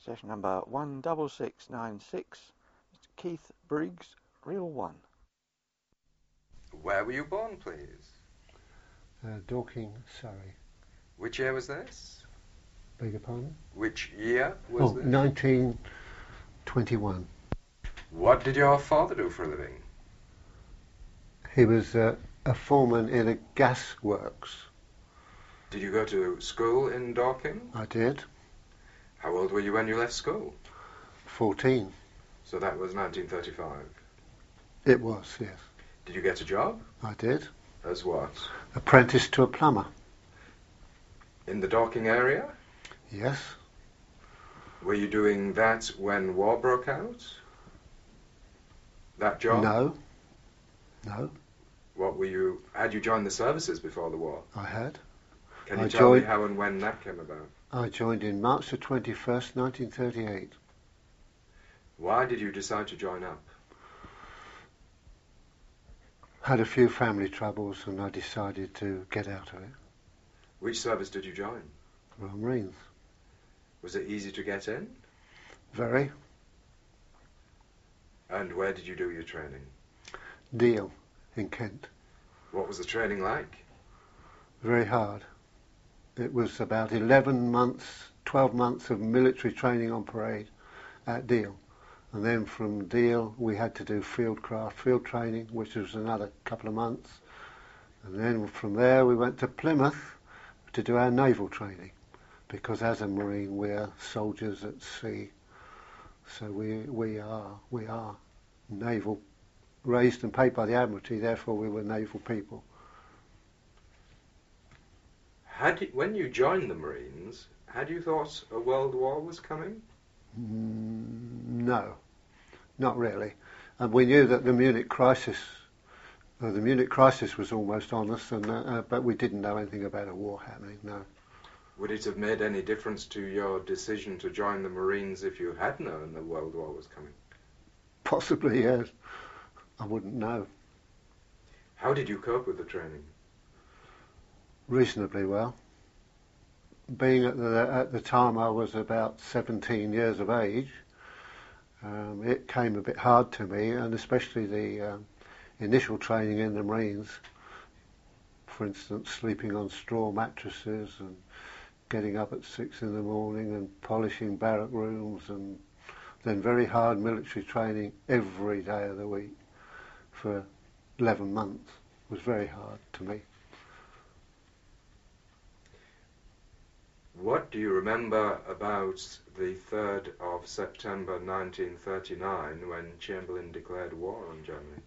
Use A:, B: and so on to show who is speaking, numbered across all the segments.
A: Session number 16696. Mr. Keith Briggs, Reel 1.
B: Where were you born, please?
C: Dorking, Surrey.
B: Which year was this?
C: Beg your pardon?
B: Which year was this?
C: 1921.
B: What did your father do for a living?
C: He was a foreman in a gas works.
B: Did you go to school in Dorking?
C: I did.
B: How old were you when you left school?
C: 14.
B: So that was 1935.
C: It was, yes.
B: Did you get a job?
C: I did.
B: As what?
C: Apprentice to a plumber.
B: In the Dorking area?
C: Yes.
B: Were you doing that when war broke out? That job?
C: No.
B: What were you... Had you joined the services before the war?
C: I had.
B: Can you tell me how and when that came about?
C: I joined in March the 21st, 1938.
B: Why did you decide to join up?
C: Had a few family troubles and I decided to get out of it.
B: Which service did you join?
C: Royal Marines.
B: Was it easy to get in?
C: Very.
B: And where did you do your training?
C: Deal in Kent.
B: What was the training like?
C: Very hard. It was about 11 months, 12 months of military training on parade at Deal. And then from Deal we had to do field training, which was another couple of months. And then from there we went to Plymouth to do our naval training, because as a Marine we're soldiers at sea. So we are naval, raised and paid by the Admiralty, therefore we were naval people.
B: When you joined the Marines, had you thought a world war was coming?
C: No, not really. And we knew that the Munich crisis was almost on us, but we didn't know anything about a war happening, no.
B: Would it have made any difference to your decision to join the Marines if you had known the world war was coming?
C: Possibly, yes. I wouldn't know.
B: How did you cope with the training?
C: Reasonably well. Being at the time I was about 17 years of age, it came a bit hard to me, and especially the initial training in the Marines. For instance, sleeping on straw mattresses and getting up at 6 in the morning and polishing barrack rooms, and then very hard military training every day of the week for 11 months was very hard to me.
B: What do you remember about the 3rd of September 1939 when Chamberlain declared war on Germany?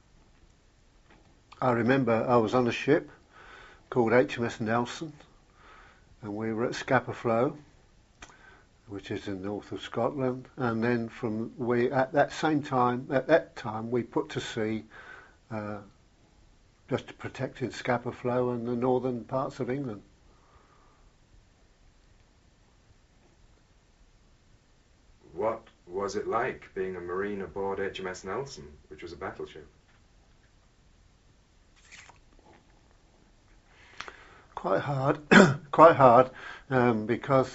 C: I remember I was on a ship called HMS Nelson, and we were at Scapa Flow, which is in the north of Scotland, and then at that time we put to sea just to protect in Scapa Flow and the northern parts of England.
B: What was it like being a Marine aboard HMS Nelson, which was a battleship?
C: Quite hard, because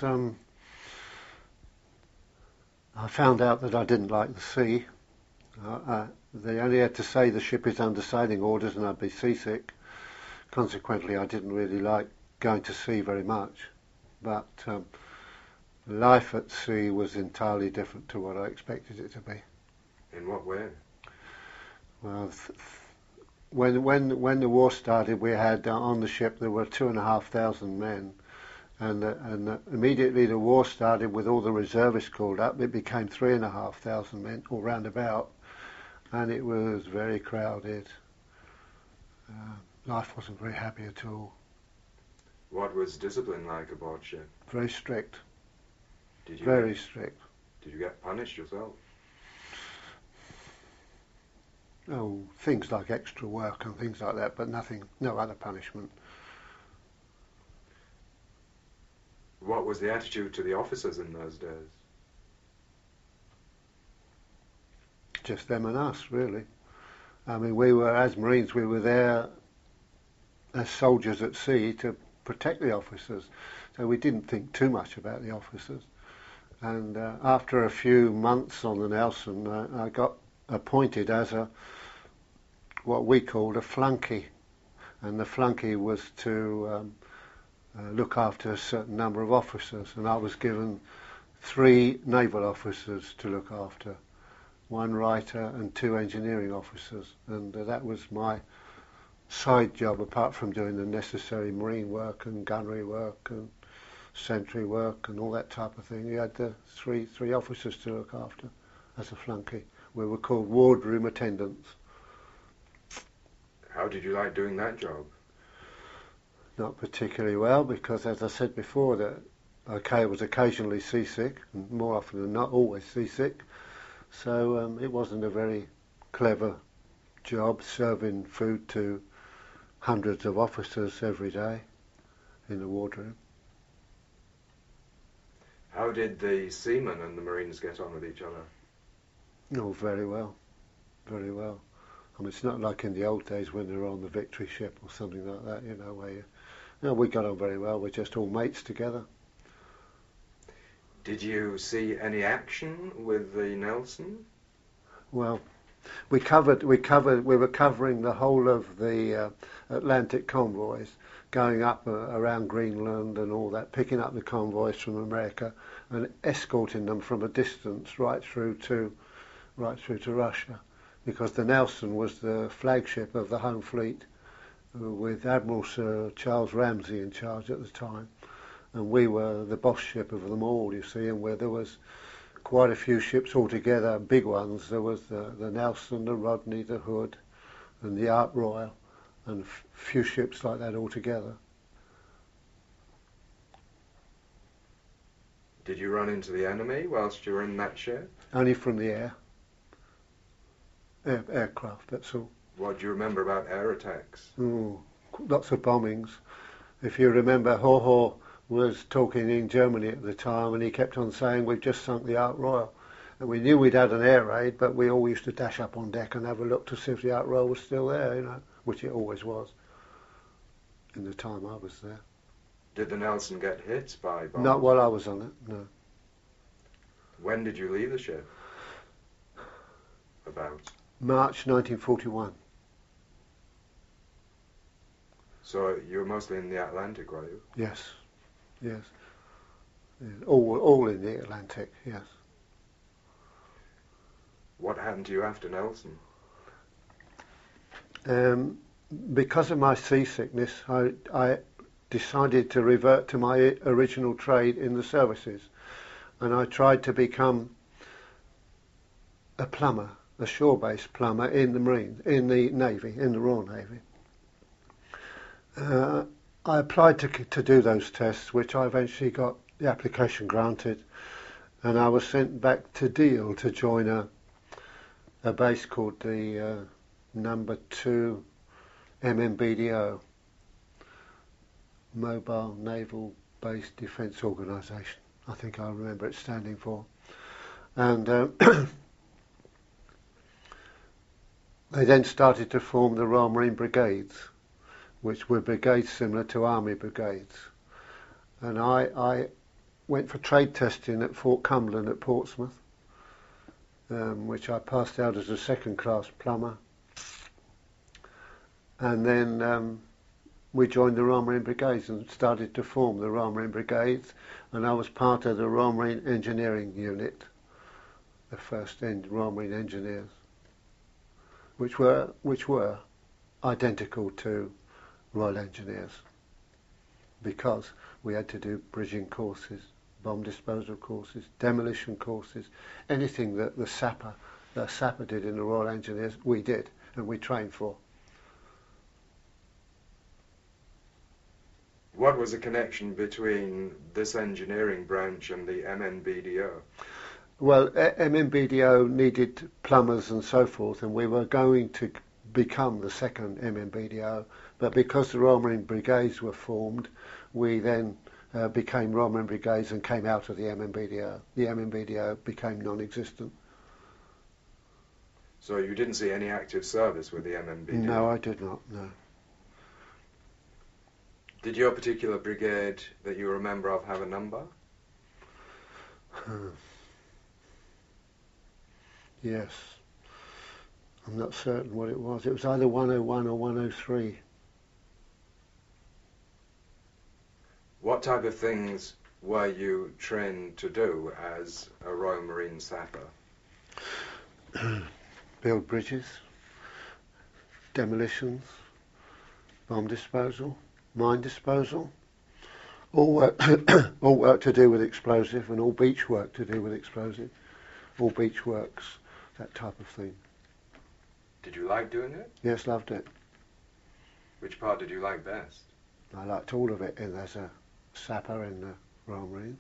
C: I found out that I didn't like the sea. They only had to say the ship is under sailing orders and I'd be seasick. Consequently, I didn't really like going to sea very much. But life at sea was entirely different to what I expected it to be.
B: In what way?
C: Well, when the war started, we had on the ship there were 2,500 men, and immediately the war started with all the reservists called up. It became 3,500 men, all round about, and it was very crowded. Life wasn't very happy at all.
B: What was discipline like aboard ship?
C: Very strict.
B: Very
C: strict.
B: Did you get punished yourself?
C: Oh, things like extra work and things like that, but no other punishment.
B: What was the attitude to the officers in those days?
C: Just them and us, really. I mean, as Marines, we were there as soldiers at sea to protect the officers, so we didn't think too much about the officers. And after a few months on the Nelson, I got appointed as what we called a flunky. And the flunky was to look after a certain number of officers. And I was given 3 naval officers to look after, 1 writer and 2 engineering officers. And that was my side job, apart from doing the necessary marine work and gunnery work and sentry work and all that type of thing. You had the three officers to look after as a flunky. We were called wardroom attendants.
B: How did you like doing that job?
C: Not particularly well, because as I said before, that I was occasionally seasick, and more often than not always seasick. So it wasn't a very clever job, serving food to hundreds of officers every day in the wardroom.
B: How did the seamen and the Marines get on with each other?
C: Oh, very well, very well. I mean, it's not like in the old days when they were on the Victory ship or something like that, where we got on very well. We're just all mates together.
B: Did you see any action with the Nelson?
C: Well, we were covering the whole of the Atlantic convoys, going up around Greenland and all that, picking up the convoys from America and escorting them from a distance right through to Russia, because the Nelson was the flagship of the home fleet, with Admiral Sir Charles Ramsay in charge at the time, and we were the boss ship of them all, you see, and where there was quite a few ships altogether, big ones. There was the Nelson, the Rodney, the Hood, and the Ark Royal, and a few ships like that altogether.
B: Did you run into the enemy whilst you were in that ship?
C: Only from the aircraft, that's all.
B: What do you remember about air attacks?
C: Oh, lots of bombings. If you remember, Ho was talking in Germany at the time, and he kept on saying, "We've just sunk the Ark Royal." And we knew we'd had an air raid, but we all used to dash up on deck and have a look to see if the Ark Royal was still there, which it always was in the time I was there.
B: Did the Nelson get hit by bombs?
C: Not while I was on it, no.
B: When did you leave the ship? About?
C: March 1941.
B: So you were mostly in the Atlantic, were you?
C: Yes. All in the Atlantic, yes.
B: What happened to you after Nelson?
C: Because of my seasickness, I decided to revert to my original trade in the services, and I tried to become a plumber, a shore-based plumber in the Marines, in the Navy, in the Royal Navy. I applied to do those tests, which I eventually got the application granted, and I was sent back to Deal to join a base called the Number 2 MNBDO, Mobile Naval Base Defence Organisation. I think I remember it standing for. And they then started to form the Royal Marine Brigades, which were brigades similar to army brigades. And I went for trade testing at Fort Cumberland at Portsmouth, which I passed out as a second-class plumber. And then we joined the Royal Marine Brigades and started to form the Royal Marine Brigades, and I was part of the Royal Marine Engineering Unit, the first Royal Marine Engineers, which were identical to Royal Engineers, because we had to do bridging courses, bomb disposal courses, demolition courses, anything that the sapper did in the Royal Engineers, we did, and we trained for.
B: What was the connection between this engineering branch and the MNBDO?
C: Well, MNBDO needed plumbers and so forth, and we were going to become the second MNBDO, but because the Royal Marine Brigades were formed, we then became Royal Marine Brigades and came out of the MNBDO. The MNBDO became non-existent.
B: So you didn't see any active service with the MNBDO?
C: No, I did not, no.
B: Did your particular brigade that you remember of have a number?
C: Yes. I'm not certain what it was. It was either 101 or 103.
B: What type of things were you trained to do as a Royal Marine sapper?
C: Build bridges, demolitions, bomb disposal, mine disposal, all work, all work to do with explosive, and all beach work to do with explosive, all beach works, that type of thing.
B: Did you like doing it?
C: Yes, loved it.
B: Which part did you like best?
C: I liked all of it as a sapper in the Royal Marine.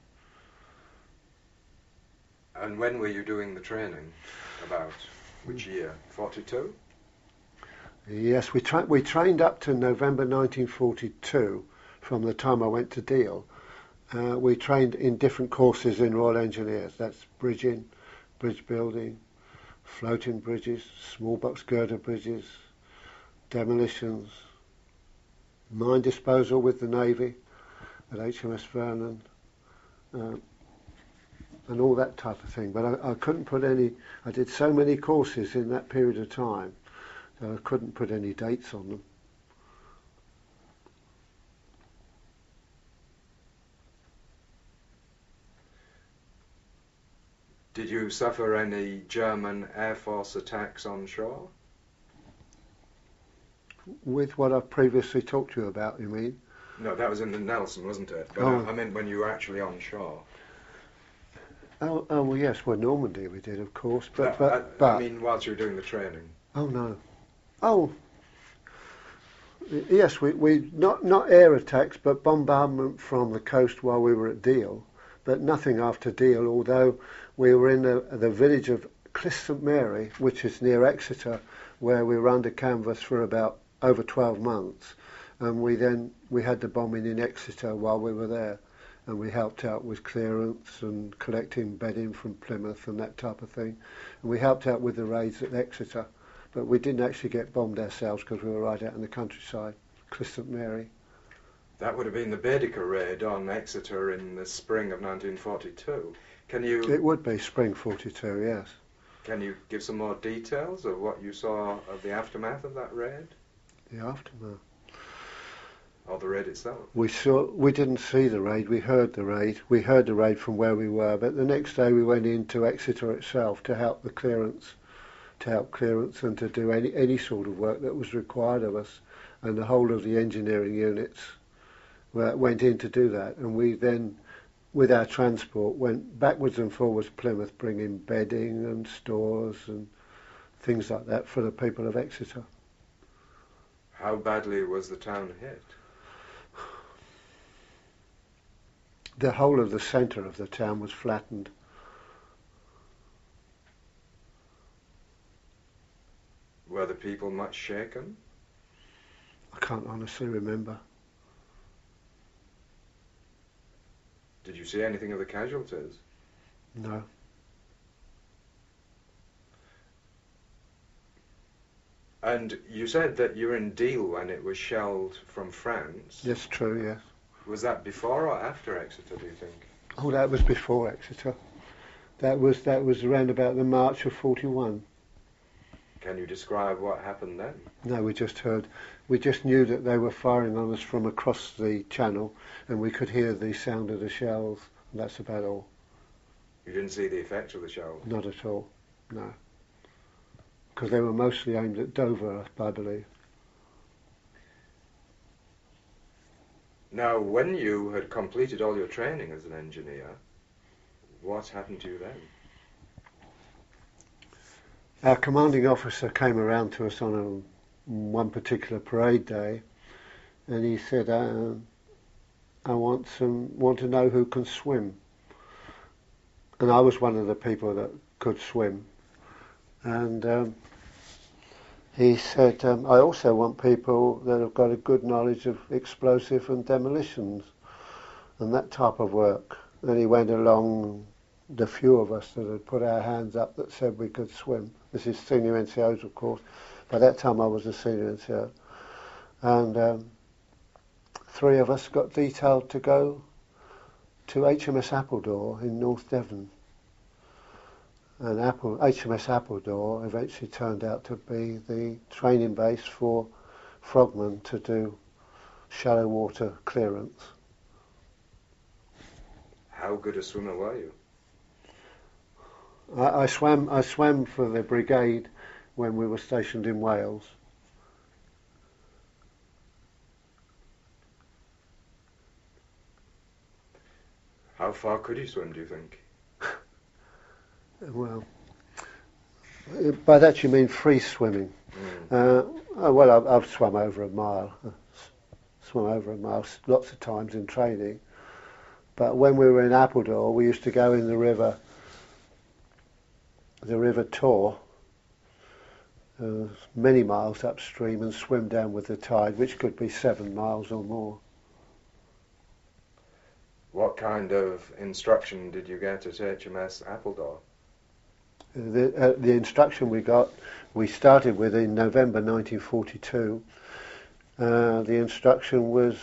B: And when were you doing the training? About which year? 42?
C: Yes, we trained up to November 1942. From the time I went to Deal, we trained in different courses in Royal Engineers. That's bridging, bridge building, floating bridges, small box girder bridges, demolitions, mine disposal with the Navy at HMS Vernon, and all that type of thing. But I couldn't put any. I did so many courses in that period of time that I couldn't put any dates on them.
B: Did you suffer any German Air Force attacks on shore?
C: With what I've previously talked to you about, you mean?
B: No, that was in the Nelson, wasn't it? But
C: Oh.
B: I meant when you were actually on shore.
C: Oh, well, yes, well, Normandy we did, of course, but
B: I mean, whilst you were doing the training.
C: Oh no. Oh, yes, we not air attacks, but bombardment from the coast while we were at Deal, but nothing after Deal. Although we were in the village of Cliff St Mary, which is near Exeter, where we were under canvas for about over 12 months, and we had the bombing in Exeter while we were there, and we helped out with clearance and collecting bedding from Plymouth and that type of thing, and we helped out with the raids at Exeter, but we didn't actually get bombed ourselves because we were right out in the countryside, Cliff St Mary.
B: That would have been the Baedeker raid on Exeter in the spring of 1942.
C: It would be spring 42, yes.
B: Can you give some more details of what you saw of the aftermath of that raid?
C: The aftermath.
B: Or the raid itself?
C: We didn't see the raid, we heard the raid. We heard the raid from where we were, but the next day we went into Exeter itself to help the clearance, and to do any sort of work that was required of us. And the whole of the engineering units went in to do that. And we then, with our transport, went backwards and forwards to Plymouth, bringing bedding and stores and things like that for the people of Exeter.
B: How badly was the town hit?
C: The whole of the centre of the town was flattened.
B: Were the people much shaken?
C: I can't honestly remember.
B: Did you see anything of the casualties?
C: No.
B: And you said that you were in Deal when it was shelled from France.
C: Yes, true, yes.
B: Was that before or after Exeter, do you think?
C: Oh, that was before Exeter. That was around about the March of 41.
B: Can you describe what happened then?
C: No, we just knew that they were firing on us from across the channel, and we could hear the sound of the shells, and that's about all.
B: You didn't see the effects of the shells?
C: Not at all, no. Because they were mostly aimed at Dover, I believe.
B: Now, when you had completed all your training as an engineer, what happened to you then?
C: Our commanding officer came around to us on one particular parade day, and he said, I want to know who can swim. And I was one of the people that could swim. And he said, I also want people that have got a good knowledge of explosive and demolitions and that type of work. Then he went along the few of us that had put our hands up that said we could swim. This is senior NCOs, of course. By that time I was a senior NCO. And 3 of us got detailed to go to HMS Appledore in North Devon. And HMS Appledore eventually turned out to be the training base for frogmen to do shallow water clearance.
B: How good a swimmer were you?
C: I swam for the brigade when we were stationed in Wales.
B: How far could you swim, do you think?
C: Well, by that you mean free swimming. Well, I've swum over a mile. Lots of times in training. But when we were in Appledore, we used to go in the River Tor, many miles upstream, and swim down with the tide, which could be 7 miles or more.
B: What kind of instruction did you get at HMS Appledore?
C: The instruction we started with in November 1942. The instruction was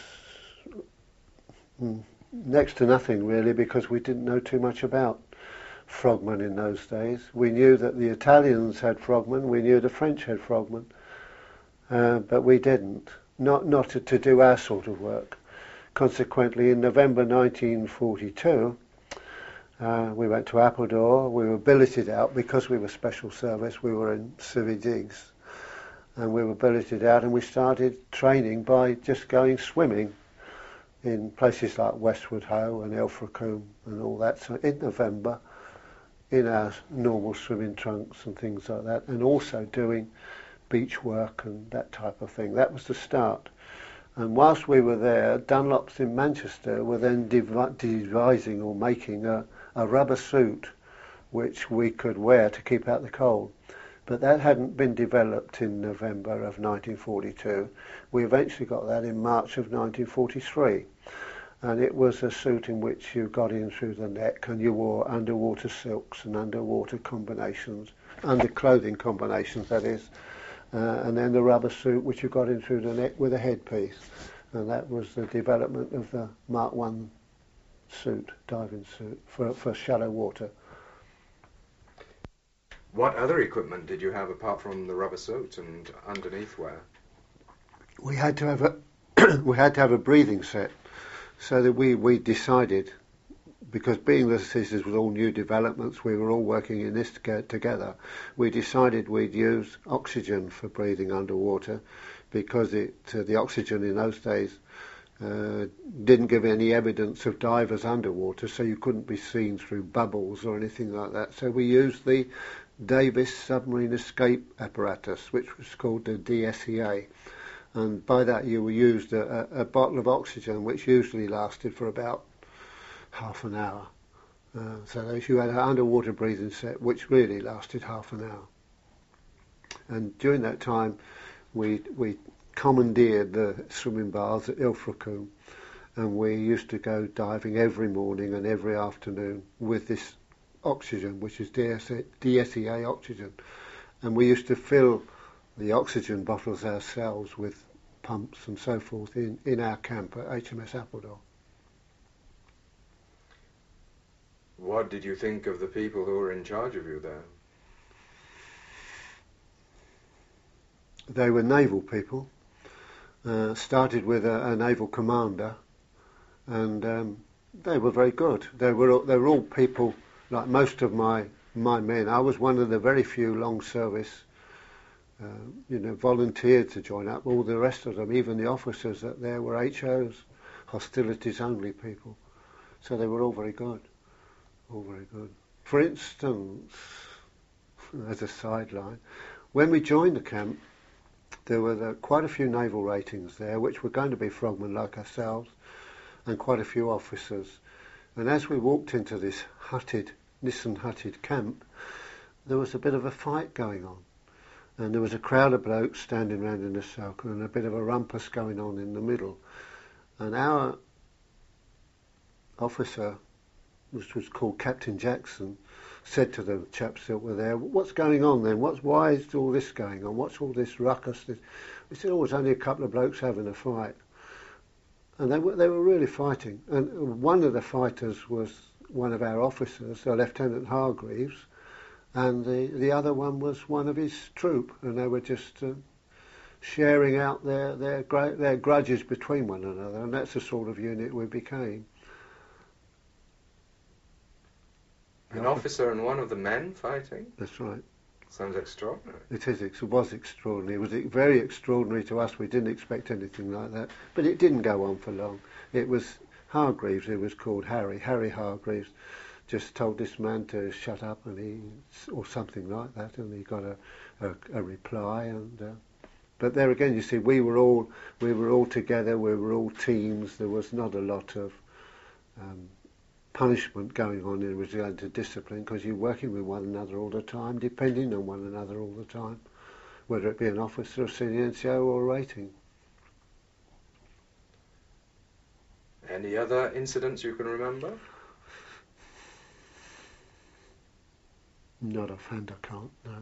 C: next to nothing really, because we didn't know too much about frogmen in those days. We knew that the Italians had frogmen, we knew the French had frogmen, but we didn't. Not to do our sort of work. Consequently, in November 1942, we went to Appledore. We were billeted out because we were special service. We were in civvy digs, and we were billeted out, and we started training by just going swimming in places like Westward Ho and Ilfracombe and all that. So in November, in our normal swimming trunks and things like that, and also doing beach work and that type of thing. That was the start. And whilst we were there, Dunlops in Manchester were then devising or making a rubber suit which we could wear to keep out the cold. But that hadn't been developed in November of 1942. We eventually got that in March of 1943. And it was a suit in which you got in through the neck, and you wore underwater silks and underwater combinations, underclothing combinations that is, and then the rubber suit which you got in through the neck with a headpiece. And that was the development of the Mark I suit, diving suit, for shallow water.
B: What other equipment did you have apart from the rubber suit and underneath wear?
C: We had to have a breathing set, so that we decided, because being that this was all new developments, we were all working in this together, we decided we'd use oxygen for breathing underwater, because the oxygen in those days didn't give any evidence of divers underwater, so you couldn't be seen through bubbles or anything like that. So we used the Davis Submarine Escape Apparatus, which was called the DSEA. And by that you used a bottle of oxygen, which usually lasted for about half an hour. So you had an underwater breathing set, which really lasted half an hour. And during that time, we commandeered the swimming baths at Ilfracombe, and we used to go diving every morning and every afternoon with this oxygen, which is DSEA oxygen. And we used to fill the oxygen bottles ourselves with pumps and so forth in our camp at HMS Appledore.
B: What did you think of the people who were in charge of you there?
C: They were naval people. Started with a naval commander, and they were very good. They were all people like most of my men. I was one of the very few long service volunteered to join up. All the rest of them, even the officers that there, were HOs, hostilities only people. So they were all very good. All very good. For instance, as a sideline, when we joined the camp, there were quite a few naval ratings there, which were going to be frogmen like ourselves, and quite a few officers. And as we walked into this Nissen-hutted camp, there was a bit of a fight going on. And there was a crowd of blokes standing round in a circle, and a bit of a rumpus going on in the middle. And our officer, which was called Captain Jackson, said to the chaps that were there, "What's going on then? Why is all this going on? What's all this ruckus?" We said, "Oh, it's only a couple of blokes having a fight." And they were really fighting. And one of the fighters was one of our officers, Lieutenant Hargreaves, and the other one was one of his troop, and they were just sharing out their grudges between one another, and that's the sort of unit we became.
B: An officer and one of the men fighting?
C: That's right.
B: Sounds extraordinary.
C: It is. It was extraordinary. It was very extraordinary to us. We didn't expect anything like that. But it didn't go on for long. It was Hargreaves, who was called Harry Hargreaves, just told this man to shut up, or something like that, and he got a reply. And but there again, you see, we were all together. We were all teams. There was not a lot of punishment going on in regard to discipline, because you're working with one another all the time, depending on one another all the time, whether it be an officer, a senior NCO, or a rating.
B: Any other incidents you can remember?
C: Not offhand, I can't, no.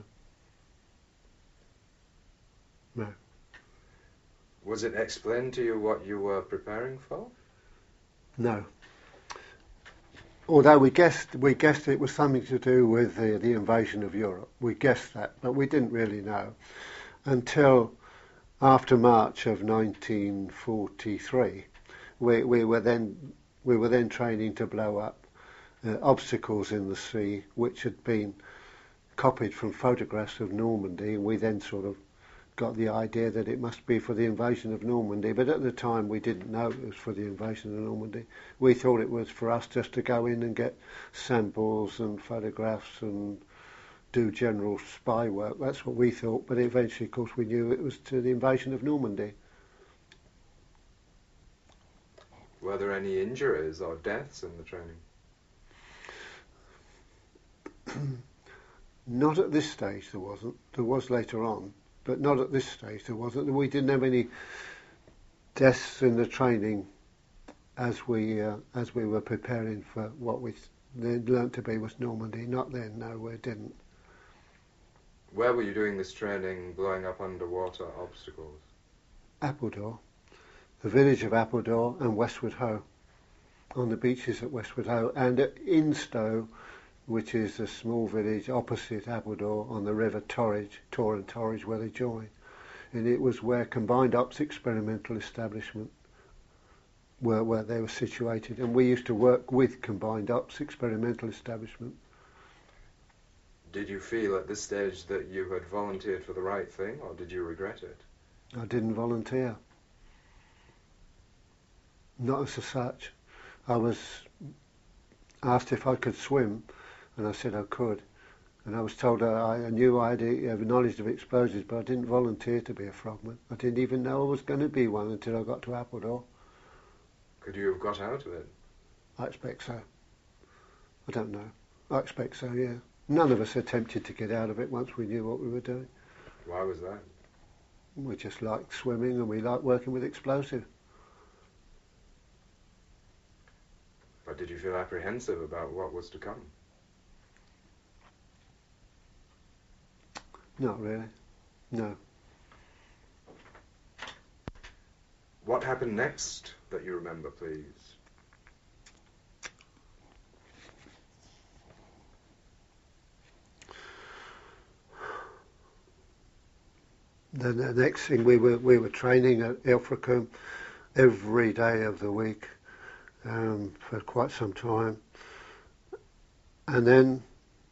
C: No.
B: Was it explained to you what you were preparing for?
C: No. Although we guessed it was something to do with the invasion of Europe. We guessed that, but we didn't really know until after March of 1943. We were then training to blow up obstacles in the sea, which had been copied from photographs of Normandy. We then sort of got the idea that it must be for the invasion of Normandy, but at the time we didn't know it was for the invasion of Normandy. We thought it was for us just to go in and get samples and photographs and do general spy work. That's what we thought, but eventually, of course, we knew it was to the invasion of Normandy.
B: Were there any injuries or deaths in the training?
C: Not at this stage there wasn't. There was later on, but not at this stage there wasn't. We didn't have any deaths in the training as we were preparing for what we then learnt to be was Normandy. Not then, no, we didn't.
B: Where were you doing this training, blowing up underwater obstacles?
C: Appledore, the village of Appledore and Westward Ho, on the beaches at Westward Ho, and at Instow, which is a small village opposite Appledore on the River Torridge, Tor and Torridge, where they join. And it was where Combined Ops Experimental Establishment where they were situated. And we used to work with Combined Ops Experimental Establishment.
B: Did you feel at this stage that you had volunteered for the right thing, or did you regret it?
C: I didn't volunteer. Not as such. I was asked if I could swim, and I said I could. And I was told I knew I had knowledge of explosives, but I didn't volunteer to be a frogman. I didn't even know I was going to be one until I got to Appledore.
B: Could you have got out of it?
C: I expect so. I don't know. I expect so, yeah. None of us attempted to get out of it once we knew what we were doing.
B: Why was that?
C: We just liked swimming and we liked working with explosives.
B: But did you feel apprehensive about what was to come?
C: Not really. No.
B: What happened next that you remember, please?
C: Then the next thing, we were training at Ilfracombe every day of the week for quite some time, and then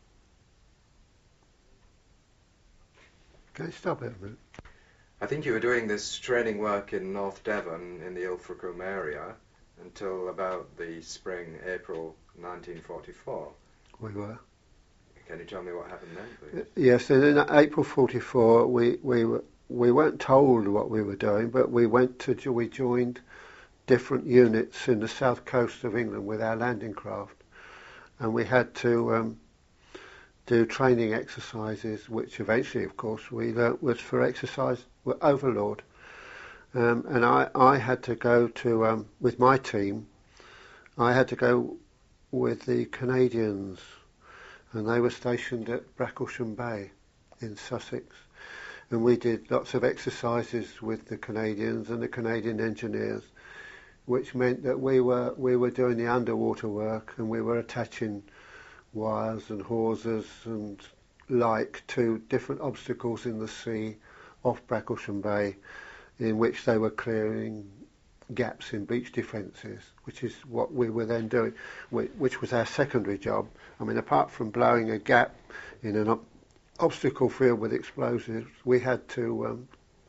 C: can you stop it a minute?
B: I think you were doing this training work in North Devon in the Ilfracombe area until about the spring, April 1944.
C: We were.
B: Can you tell me what happened then, please?
C: Yes, and in April 44 we weren't told what we were doing, but we joined different units in the south coast of England with our landing craft, and we had to do training exercises, which eventually, of course, we learnt was for exercise with Overlord. And I had to go to, with my team, I had to go with the Canadians, and they were stationed at Bracklesham Bay in Sussex. And we did lots of exercises with the Canadians and the Canadian engineers, which meant that we were doing the underwater work, and we were attaching wires and hawsers and like to different obstacles in the sea off Bracklesham Bay, in which they were clearing gaps in beach defences, which is what we were then doing, which was our secondary job. I mean, apart from blowing a gap in an obstacle field with explosives, we had to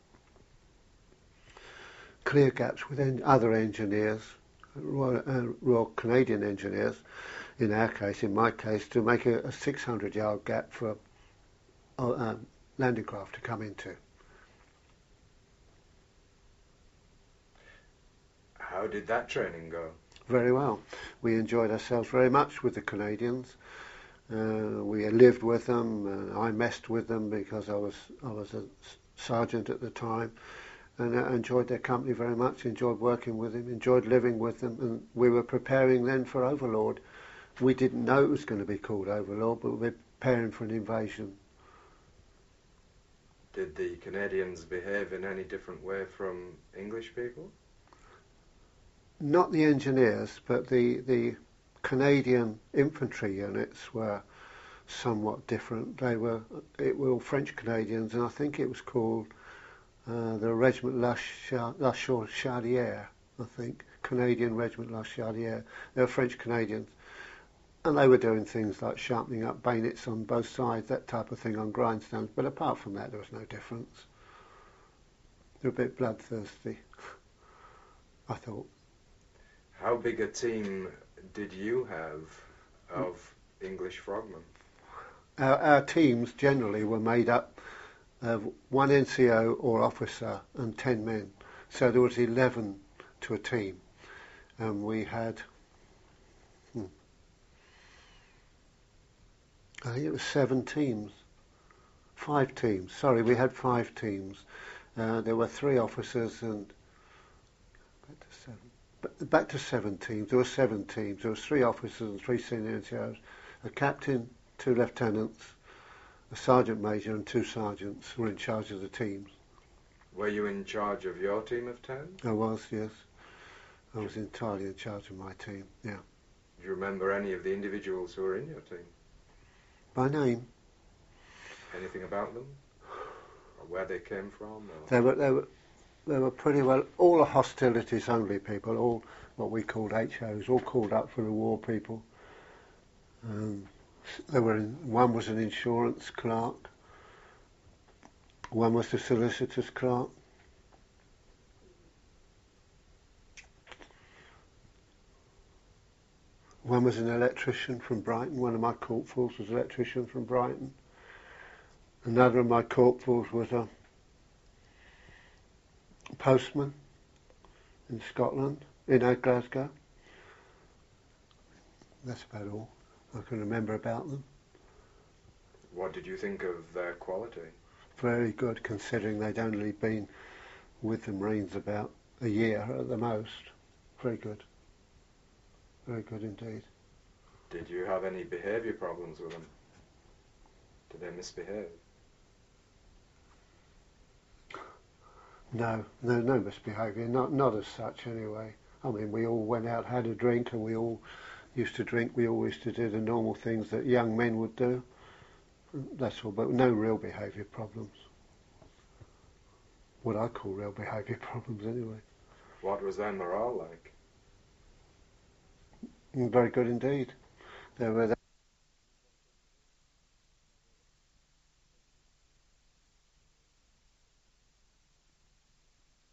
C: clear gaps with other engineers, Royal Canadian engineers, in my case, to make a 600-yard gap for a landing craft to come into.
B: How did that training go?
C: Very well. We enjoyed ourselves very much with the Canadians. We lived with them. I messed with them because I was a sergeant at the time, and I enjoyed their company very much. Enjoyed working with them. Enjoyed living with them. And we were preparing then for Overlord. We didn't know it was going to be called Overlord, but we were preparing for an invasion.
B: Did the Canadians behave in any different way from English people?
C: Not the engineers, but the Canadian infantry units were somewhat different. They were all French Canadians, and I think it was called the Regiment La Chaudière, I think, Canadian Regiment La Chaudière. They were French Canadians, and they were doing things like sharpening up bayonets on both sides, that type of thing on grindstones. But apart from that, there was no difference. They were a bit bloodthirsty, I thought.
B: How big a team did you have of English frogmen?
C: Our teams generally were made up of one NCO or officer and 10 men. So there was 11 to a team. And we had, I think it was 7 teams. 5 teams. Sorry, we had 5 teams. There were 3 officers and back to 7 teams. There were 7 teams. There were 3 officers and 3 senior NCOs, a captain, 2 lieutenants, a sergeant major and 2 sergeants were in charge of the teams.
B: Were you in charge of your team of 10?
C: I was, yes. I was entirely in charge of my team, yeah.
B: Do you remember any of the individuals who were in your team?
C: By name?
B: Anything about them? Or where they came from?
C: Or? They were pretty well all the hostilities only people, all what we called HOs, all called up for the war people. One was an insurance clerk, one was the solicitor's clerk, one was an electrician from Brighton. One of my corporals was an electrician from Brighton. Another of my corporals was a postman in Scotland, in Glasgow. That's about all I can remember about them.
B: What did you think of their quality?
C: Very good, considering they'd only been with the Marines about a year at the most. Very good. Very good indeed.
B: Did you have any behaviour problems with them? Did they misbehave?
C: No misbehaviour, not as such anyway. I mean, we all went out, had a drink, and we all used to drink. We all used to do the normal things that young men would do. That's all, but no real behaviour problems. What I call real behaviour problems anyway.
B: What was their morale like?
C: Very good indeed. They were